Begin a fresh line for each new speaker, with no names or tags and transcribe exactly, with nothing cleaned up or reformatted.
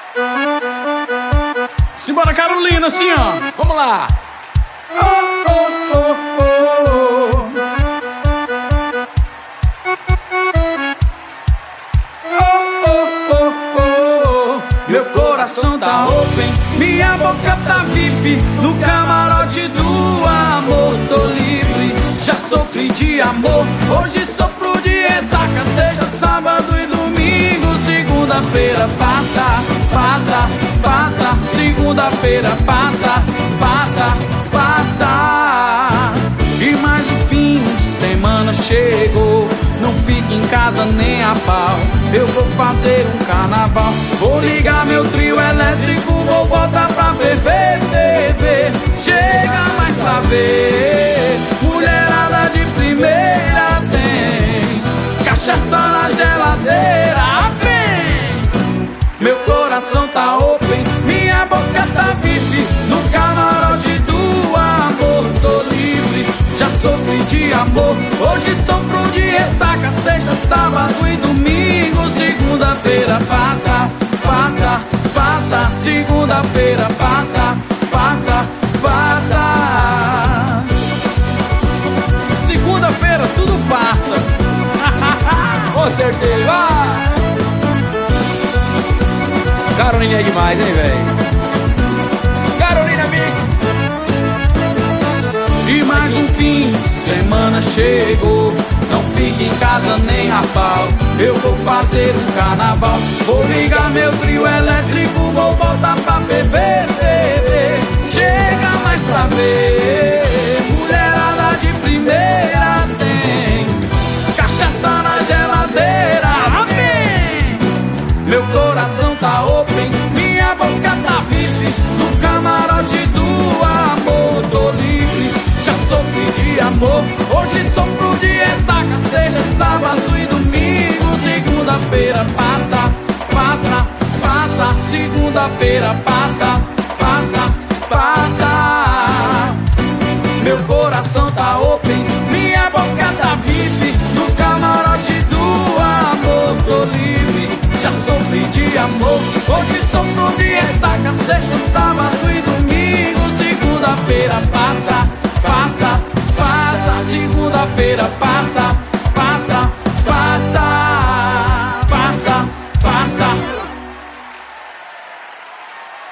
Simbora, Carolina, assim, ó.
Vamos lá.
Oh, oh, oh, oh. Oh, oh, oh, oh. Meu coração tá open, minha boca tá V I P. No camarote do amor tô livre. Já sofri de amor, hoje sofro de ressaca. Seja sábado e domingo, segunda-feira passa, passa, passa. Segunda-feira passa, passa, passa. E mais um fim de semana chegou. Não fique em casa nem a pau. Eu vou fazer um carnaval. Vou ligar meu trio elétrico, vou botar pra ferver T V. Chega mais pra ver, mulherada de primeira tem cachaça na geladeira, vem! Meu coração tá open, minha boca tá V I P. No camarote do amor tô livre. Já sofri de amor, hoje sofro de ressaca. Sexta, sábado e domingo, segunda-feira passa, passa, passa. Segunda-feira passa, passa, passa. Segunda-feira tudo passa.
Com certeza. Carolina é demais, hein, velho? Carolina Mix.
E mais um fim de semana chegou. Não fique em casa nem a pau. Eu vou fazer um carnaval. Vou ligar meu trio elétrico, vou botar pra ferver T V. Chega mais pra ver, mulherada de primeira tem cachaça na geladeira, amém! Meu coração tá open, minha boca tá V I P. No camarote do amor tô livre. Já sofri de amor, hoje sofro de ressaca. Sexta, sábado e domingo, segunda-feira passa, passa, passa. Segunda-feira passa, passa, passa. Meu coração tá open, minha boca tá V I P. No camarote do amor tô livre. Já sofri de amor, hoje sofro de ressaca. Sexta, sábado